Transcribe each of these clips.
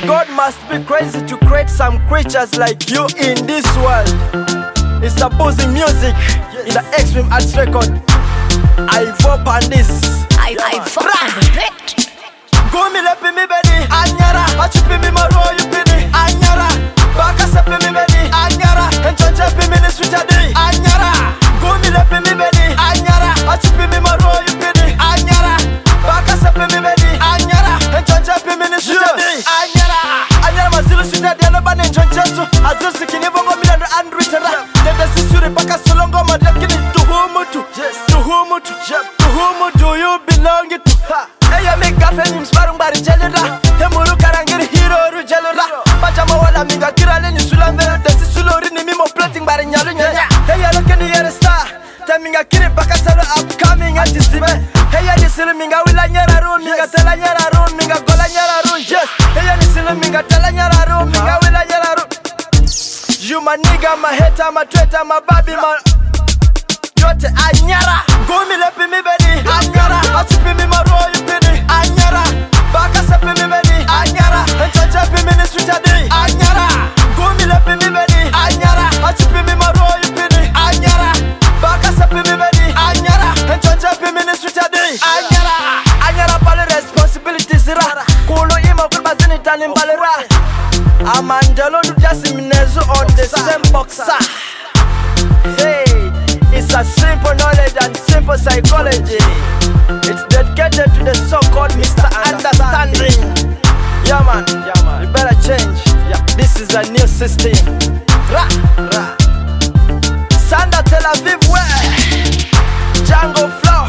God must be crazy to create some creatures like you in this world. It's opposing music in the Extreme Arts record. I vote on this. I vote on the bit. Go me lepi mi bedi anyara, achupi mi maro you pini anyara, baka sepi mi bedi anyara, enjonje pi mi ni switcha di anyara. Go me lepi mi bedi anyara, achupi mi maro you pini anyara, baka sepi mi bedi anyara, enjonje pi mi ni switcha di anyara. Anyara mazilu switcha di ano bani enjonje su, azilu sikini bongo mi nando andritera. Dede sisuri baka solongo madekini tuhumutu, tuhumutu, tuhumu do you belong to? Eya mi gafe ni msparung bari jelera, hemuru karangiri hero ru jelera. Pajama wala minga kirale ni sulamvera, desi sulori ni mimo plating bari nyalu nyanya. Eya loke ni yere star, te minga kiri baka salo upcoming artist me. Eya ni silu minga wila nyara ru, minga tela nyara ru, minga gola nyara ru, yes. Eya ni silu minga tela nyara ru, minga wila nyara ru. You my nigga, my hater, my traitor, my baby, my yote anyara. Go mi lepi mi bedi anyara, achupi mi maro you pini anyara, baka sepi mi bedi anyara, enjonje pi mi ni switcha di anyara. Go mi lepi mi bedi anyara, achupi mi maro you pini anyara, baka sepi mi bedi anyara, enjonje pi mi ni switcha di anyara. Anyara pale responsibilities ra, kulo ima kulbazini tani mbalera. Amandelo du jasi minezu on the same boxer. Hey, it's a simple knowledge and simple psychology. It's dedicated to the so-called Mr. Understanding. Yeah man, you better change. Yeah, this is a new system. Ra, ra. Sanda Tel Aviv where? Django Flow.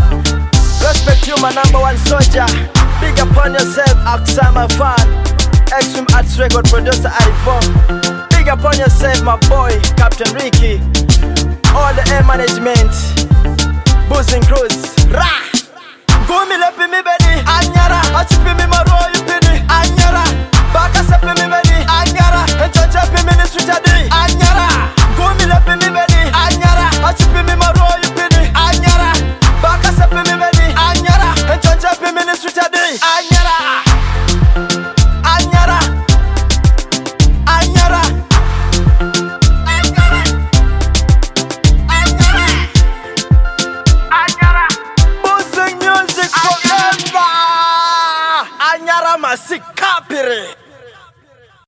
Respect you, my #1 soldier. Big upon yourself, Aksama fan. Extreme Arts record producer iPhone. Big upon yourself, my boy, Captain Ricky. All the air management, Boozing Cruise. Ra! Go mi lepi mi bedi anyara, achupi mi